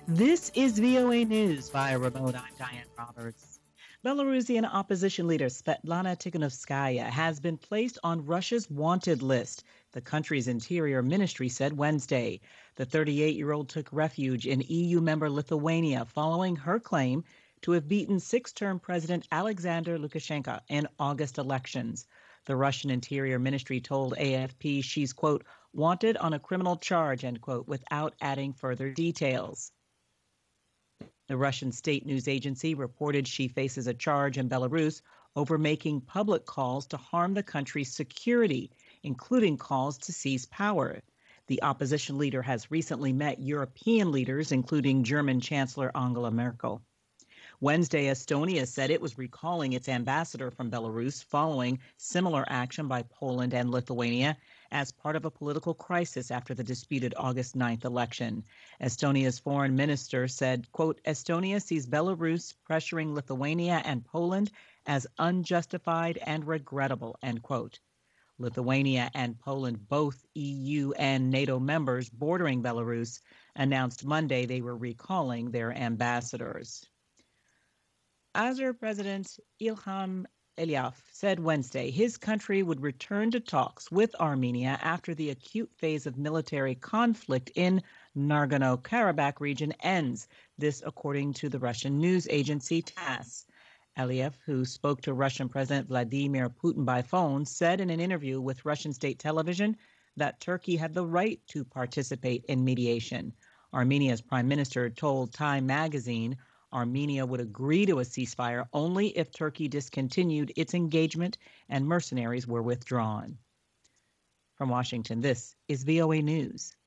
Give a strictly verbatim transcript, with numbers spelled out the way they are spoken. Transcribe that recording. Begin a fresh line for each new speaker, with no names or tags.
This is V O A News via remote. I'm Diane Roberts. Belarusian opposition leader Svetlana Tikhanovskaya has been placed on Russia's wanted list, the country's interior ministry said Wednesday. The thirty-eight-year-old took refuge in E U member Lithuania following her claim to have beaten six-term President Alexander Lukashenko in August elections. The Russian Interior Ministry told A F P she's, quote, wanted on a criminal charge, end quote, without adding further details. The Russian state news agency reported she faces a charge in Belarus over making public calls to harm the country's security, including calls to seize power. The opposition leader has recently met European leaders, including German Chancellor Angela Merkel. Wednesday, Estonia said it was recalling its ambassador from Belarus following similar action by Poland and Lithuania as part of a political crisis after the disputed August ninth election. Estonia's foreign minister said, quote, Estonia sees Belarus pressuring Lithuania and Poland as unjustified and regrettable, end quote. Lithuania and Poland, both E U and NATO members bordering Belarus, announced Monday they were recalling their ambassadors. Azer President Ilham Aliyev said Wednesday his country would return to talks with Armenia after the acute phase of military conflict in Nagorno-Karabakh region ends. This according to the Russian news agency TASS. Aliyev, who spoke to Russian President Vladimir Putin by phone, said in an interview with Russian state television that Turkey had the right to participate in mediation. Armenia's prime minister told Time magazine Armenia would agree to a ceasefire only if Turkey discontinued its engagement and mercenaries were withdrawn. From Washington, this is V O A News.